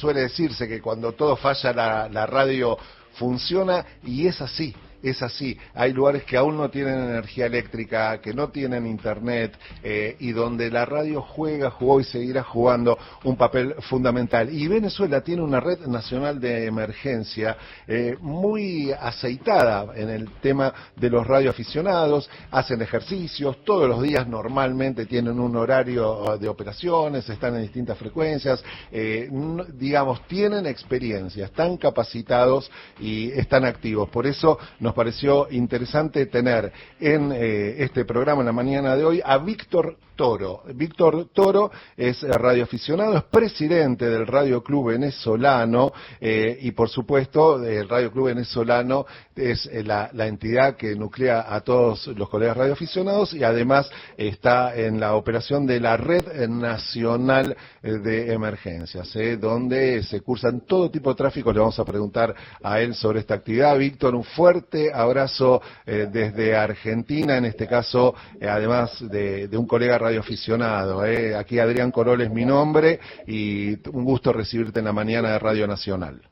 suele decirse que cuando todo falla la radio funciona, y es así. Es así, hay lugares que aún no tienen energía eléctrica, que no tienen internet, y donde la radio jugó y seguirá jugando un papel fundamental. Y Venezuela tiene una red nacional de emergencia muy aceitada en el tema de los radioaficionados, hacen ejercicios, todos los días normalmente tienen un horario de operaciones, están en distintas frecuencias, digamos, tienen experiencia, están capacitados y están activos. Por eso nos pareció interesante tener en este programa en la mañana de hoy a Víctor Toro. Víctor Toro es radioaficionado, es presidente del Radio Club Venezolano, y por supuesto el Radio Club Venezolano es la entidad que nuclea a todos los colegas radioaficionados, y además está en la operación de la Red Nacional de Emergencias, donde se cursan todo tipo de tráfico. Le vamos a preguntar a él sobre esta actividad. Víctor, un fuerte abrazo desde Argentina, en este caso, además de un colega radioaficionado. Aquí Adrián Corol es mi nombre, y un gusto recibirte en la mañana de Radio Nacional.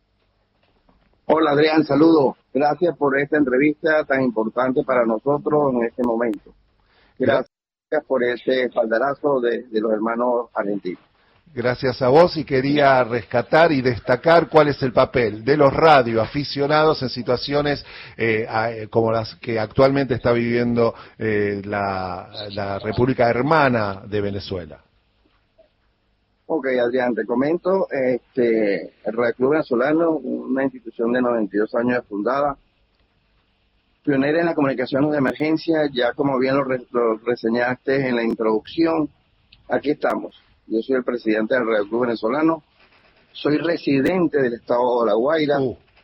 Hola Adrián, saludos. Gracias por esta entrevista tan importante para nosotros en este momento. Gracias por ese espaldarazo de los hermanos argentinos. Gracias a vos, y quería rescatar y destacar cuál es el papel de los radioaficionados en situaciones como las que actualmente está viviendo la República Hermana de Venezuela. Ok, Adrián, te comento, el Radio Club Venezolano, una institución de 92 años de fundada, pionera en las comunicaciones de emergencia, ya como bien lo reseñaste en la introducción. Aquí estamos. Yo soy el presidente del Radio Club Venezolano, soy residente del estado de La Guaira,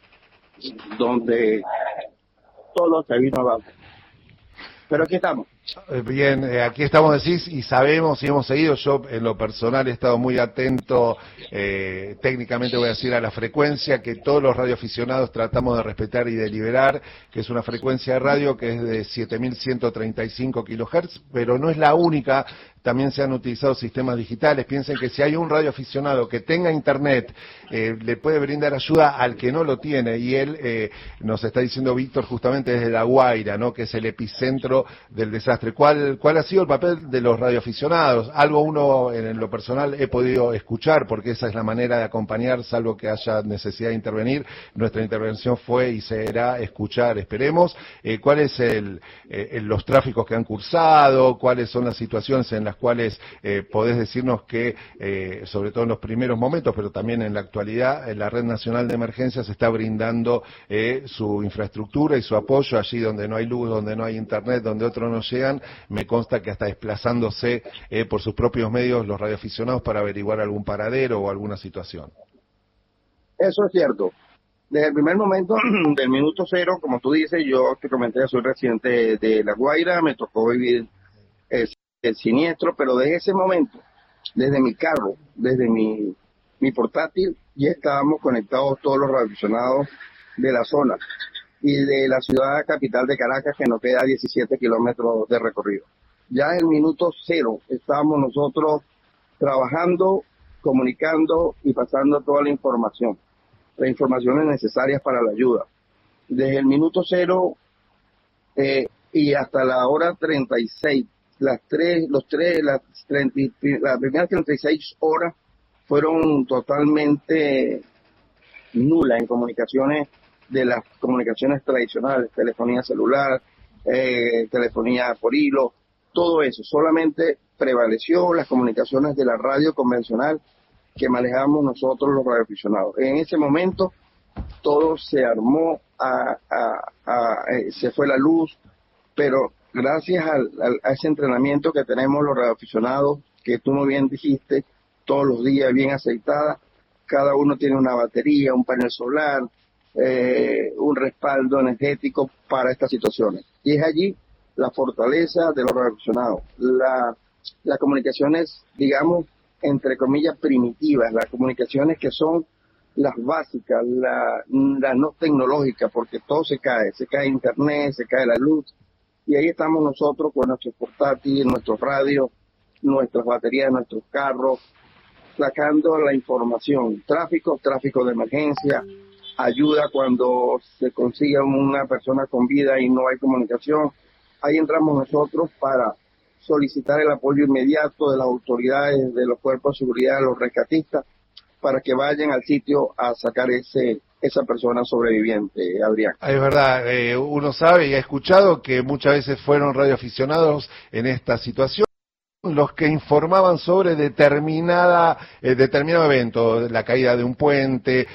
donde todo se vino abajo. Pero aquí estamos. Bien, aquí estamos, decís, y sabemos y hemos seguido. Yo en lo personal he estado muy atento, técnicamente voy a decir, a la frecuencia que todos los radioaficionados tratamos de respetar y de liberar, que es una frecuencia de radio que es de 7135 kHz, pero no es la única. También se han utilizado sistemas digitales. Piensen que si hay un radioaficionado que tenga internet, le puede brindar ayuda al que no lo tiene, y él nos está diciendo Víctor justamente desde La Guaira, ¿no?, que es el epicentro del desastre. ¿Cuál ha sido el papel de los radioaficionados? Algo uno en lo personal he podido escuchar, porque esa es la manera de acompañar, salvo que haya necesidad de intervenir. Nuestra intervención fue y será escuchar, esperemos. ¿Cuáles los tráficos que han cursado? ¿Cuáles son las situaciones en las cuales podés decirnos que, sobre todo en los primeros momentos, pero también en la actualidad, la Red Nacional de Emergencias está brindando su infraestructura y su apoyo allí donde no hay luz, donde no hay internet, donde otros no llegan? Me consta que hasta desplazándose por sus propios medios los radioaficionados para averiguar algún paradero o alguna situación. Eso es cierto. Desde el primer momento, del minuto cero, como tú dices, yo te comenté, soy residente de La Guaira, me tocó vivir el siniestro, pero desde ese momento, desde mi carro, desde mi portátil, ya estábamos conectados todos los radioaficionados de la zona y de la ciudad capital de Caracas, que nos queda 17 kilómetros de recorrido. Ya en el minuto cero estábamos nosotros trabajando, comunicando y pasando toda la información, las informaciones necesarias para la ayuda. Desde el minuto cero y hasta la hora 36, las primeras 36 horas fueron totalmente nulas en comunicaciones, de las comunicaciones tradicionales, telefonía celular, telefonía por hilo, todo eso. Solamente prevaleció las comunicaciones de la radio convencional que manejamos nosotros los radioaficionados. En ese momento todo se armó, se fue la luz, pero gracias a ese entrenamiento que tenemos los radioaficionados, que tú muy bien dijiste, todos los días bien aceitada, cada uno tiene una batería, un panel solar, un respaldo energético para estas situaciones. Y es allí la fortaleza de los radioaficionados. Las comunicaciones, digamos, entre comillas, primitivas, las comunicaciones que son las básicas, las no tecnológicas, porque todo se cae internet, se cae la luz, y ahí estamos nosotros con nuestros portátiles, nuestros radios, nuestras baterías, nuestros carros, sacando la información, tráfico de emergencia, ayuda cuando se consigue una persona con vida y no hay comunicación. Ahí entramos nosotros para solicitar el apoyo inmediato de las autoridades, de los cuerpos de seguridad, de los rescatistas, para que vayan al sitio a sacar esa persona sobreviviente, Adrián. Es verdad, uno sabe y ha escuchado que muchas veces fueron radioaficionados en esta situación los que informaban sobre determinado evento, la caída de un puente,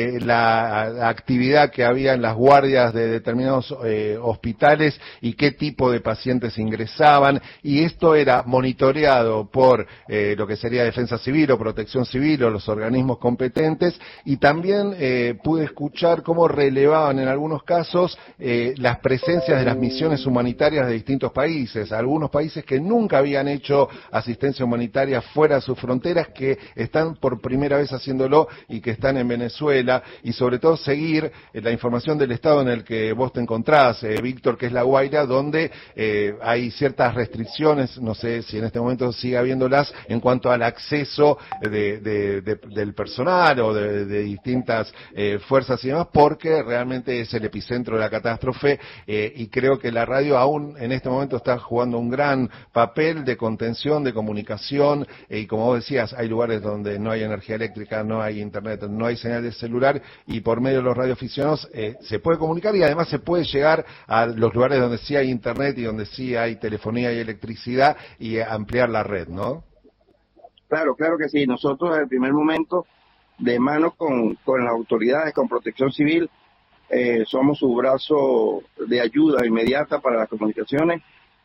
la actividad que había en las guardias de determinados hospitales y qué tipo de pacientes ingresaban, y esto era monitoreado por lo que sería Defensa Civil o Protección Civil o los organismos competentes, y también pude escuchar cómo relevaban en algunos casos las presencias de las misiones humanitarias de distintos países, algunos países que nunca habían hecho asistencia humanitaria fuera de sus fronteras, que están por primera vez haciéndolo y que están en Venezuela, y sobre todo seguir la información del estado en el que vos te encontrás, Víctor, que es La Guaira, donde hay ciertas restricciones, no sé si en este momento sigue habiéndolas, en cuanto al acceso del personal o de distintas fuerzas y demás, porque realmente es el epicentro de la catástrofe, y creo que la radio aún en este momento está jugando un gran papel de contención, de comunicación, y como vos decías, hay lugares donde no hay energía eléctrica, no hay internet, no hay señal de celular, y por medio de los radioaficionados se puede comunicar, y además se puede llegar a los lugares donde sí hay internet y donde sí hay telefonía y electricidad, y ampliar la red, ¿no? Claro que sí. Nosotros desde el primer momento, de mano con las autoridades, con Protección Civil, somos su brazo de ayuda inmediata para las comunicaciones.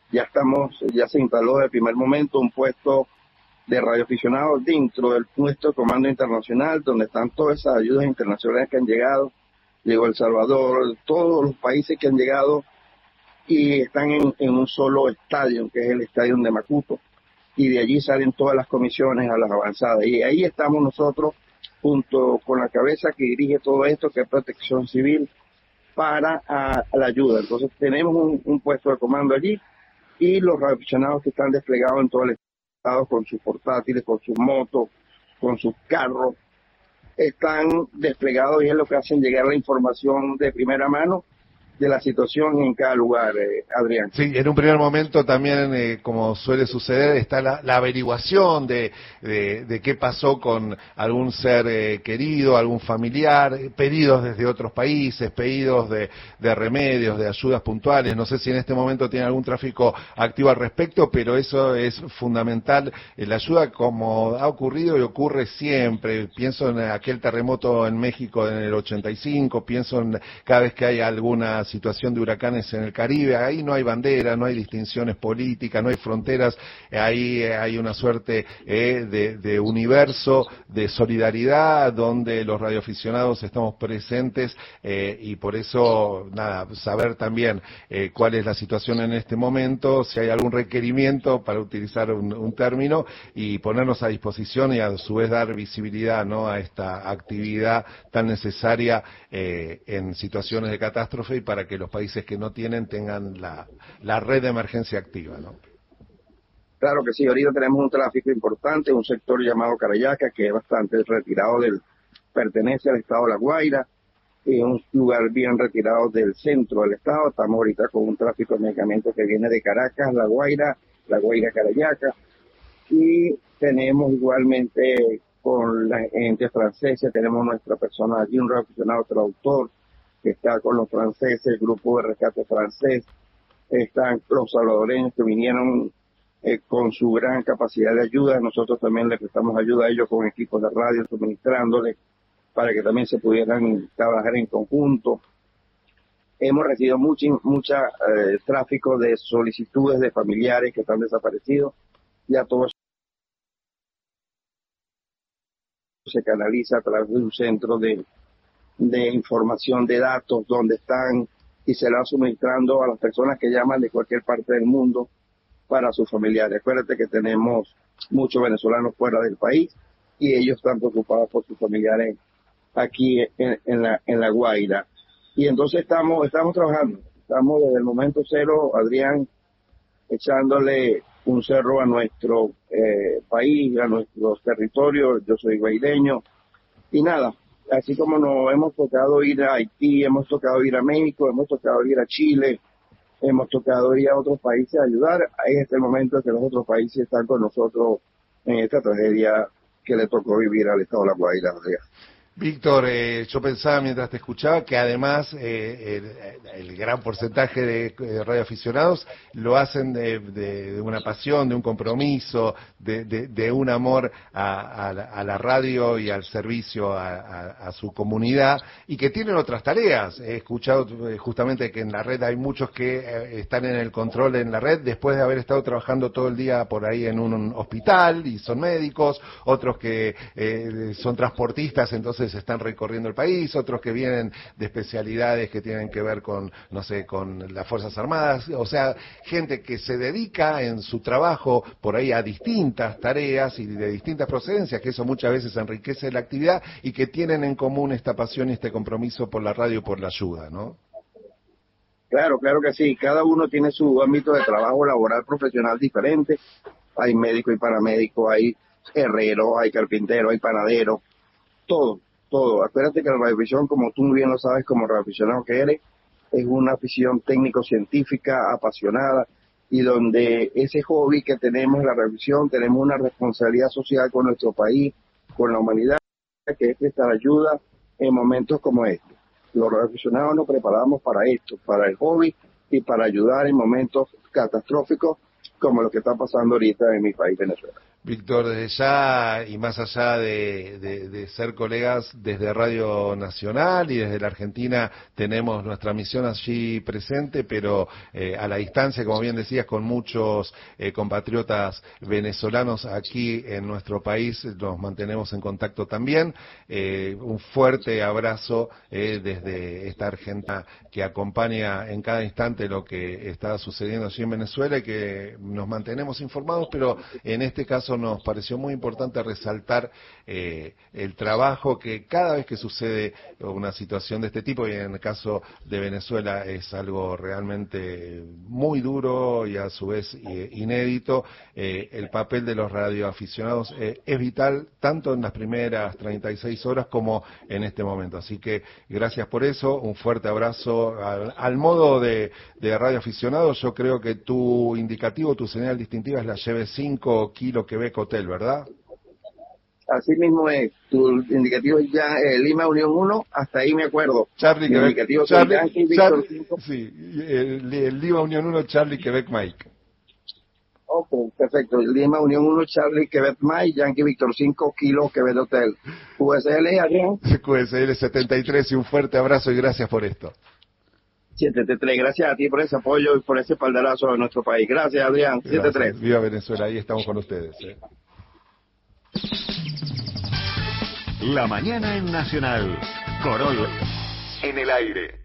Ya se instaló desde el primer momento un puesto de radioaficionados dentro del puesto de Comando Internacional, donde están todas esas ayudas internacionales que han llegado. Llegó El Salvador, todos los países que han llegado, y están en un solo estadio, que es el estadio de Macuto, y de allí salen todas las comisiones a las avanzadas, y ahí estamos nosotros junto con la cabeza que dirige todo esto, que es Protección Civil, para la ayuda. Entonces tenemos un puesto de comando allí, y los radioaficionados que están desplegados en todo el estado con sus portátiles, con sus motos, con sus carros, están desplegados, y es lo que hacen llegar la información de primera mano de la situación en cada lugar, Adrián. Sí, en un primer momento también, como suele suceder, está la averiguación de qué pasó con algún ser querido, algún familiar, pedidos desde otros países, pedidos de remedios, de ayudas puntuales. No sé si en este momento tiene algún tráfico activo al respecto, pero eso es fundamental. La ayuda, como ha ocurrido y ocurre siempre. Pienso en aquel terremoto en México en el 85, pienso en cada vez que hay alguna situación de huracanes en el Caribe, ahí no hay bandera, no hay distinciones políticas, no hay fronteras, ahí hay una suerte de universo, de solidaridad, donde los radioaficionados estamos presentes, y por eso, nada, saber también cuál es la situación en este momento, si hay algún requerimiento, para utilizar un término, y ponernos a disposición y a su vez dar visibilidad, ¿no?, a esta actividad tan necesaria en situaciones de catástrofe, y para que los países que no tienen tengan la red de emergencia activa, ¿no? Claro que sí, ahorita tenemos un tráfico importante, un sector llamado Carayaca, que es bastante retirado pertenece al estado de La Guaira, es un lugar bien retirado del centro del estado. Estamos ahorita con un tráfico de medicamentos que viene de Caracas, La Guaira, Carayaca, y tenemos igualmente con la gente francesa, tenemos nuestra persona allí, un radioaficionado traductor, que está con los franceses, el grupo de rescate francés, están los salvadoreños que vinieron con su gran capacidad de ayuda. Nosotros también le prestamos ayuda a ellos con equipos de radio, suministrándoles para que también se pudieran trabajar en conjunto. Hemos recibido mucha tráfico de solicitudes de familiares que están desaparecidos. Ya todo eso se canaliza a través de un centro de información de datos donde están, y se la va suministrando a las personas que llaman de cualquier parte del mundo para sus familiares. Acuérdate que tenemos muchos venezolanos fuera del país, y ellos están preocupados por sus familiares aquí en la Guaira. Y entonces estamos trabajando, estamos desde el momento cero, Adrián, echándole un cerro a nuestro país, a nuestros territorios. Yo soy guaireño y nada, así como nos hemos tocado ir a Haití, hemos tocado ir a México, hemos tocado ir a Chile, hemos tocado ir a otros países a ayudar. Es el momento en que los otros países están con nosotros en esta tragedia que le tocó vivir al estado de La Guaira. Víctor, yo pensaba mientras te escuchaba que además el gran porcentaje de radioaficionados lo hacen de una pasión, de un compromiso, de un amor a la radio y al servicio a su comunidad, y que tienen otras tareas. He escuchado justamente que en la red hay muchos que están en el control en la red después de haber estado trabajando todo el día por ahí en un hospital y son médicos, otros que son transportistas, entonces están recorriendo el país, otros que vienen de especialidades que tienen que ver con, no sé, con las Fuerzas Armadas, o sea, gente que se dedica en su trabajo por ahí a distintas tareas y de distintas procedencias, que eso muchas veces enriquece la actividad y que tienen en común esta pasión y este compromiso por la radio y por la ayuda, ¿no? Claro, claro que sí. Cada uno tiene su ámbito de trabajo laboral profesional diferente. Hay médico y paramédico, hay herrero, hay carpintero, hay panadero, todo, todo. Acuérdate que la radiovisión, como tú muy bien lo sabes, como radioaficionado que eres, es una afición técnico-científica apasionada, y donde ese hobby que tenemos en la radiovisión, tenemos una responsabilidad social con nuestro país, con la humanidad, que es prestar ayuda en momentos como este. Los radioaficionados nos preparamos para esto, para el hobby y para ayudar en momentos catastróficos como lo que está pasando ahorita en mi país, Venezuela. Víctor, desde ya y más allá de ser colegas desde Radio Nacional y desde la Argentina, tenemos nuestra misión allí presente, pero a la distancia, como bien decías, con muchos compatriotas venezolanos aquí en nuestro país, nos mantenemos en contacto también. Un fuerte abrazo desde esta Argentina que acompaña en cada instante lo que está sucediendo allí en Venezuela, y que nos mantenemos informados, pero en este caso nos pareció muy importante resaltar el trabajo que cada vez que sucede una situación de este tipo, y en el caso de Venezuela es algo realmente muy duro y a su vez inédito, el papel de los radioaficionados es vital tanto en las primeras 36 horas como en este momento. Así que gracias por eso, un fuerte abrazo. Al modo de radioaficionado, yo creo que tu indicativo, tu señal distintiva es la Lleve 5 Kilo Quebec Hotel, ¿verdad? Así mismo es. Tu indicativo es ya Lima Unión 1, hasta ahí me acuerdo. Charlie Mi Quebec, indicativo Charlie, Víctor 5. sí, el Lima Unión 1, Charlie Quebec Mike. Ok, perfecto. Lima Unión 1, Charlie Quebec Mike, Yankee Víctor 5, Kilo Quebec Hotel. QSL, Adrián. QSL 73, y un fuerte abrazo y gracias por esto. 73, gracias a ti por ese apoyo y por ese espaldarazo de nuestro país. Gracias, Adrián. 73. Viva Venezuela, ahí estamos con ustedes. La mañana en Nacional. Corol en el aire.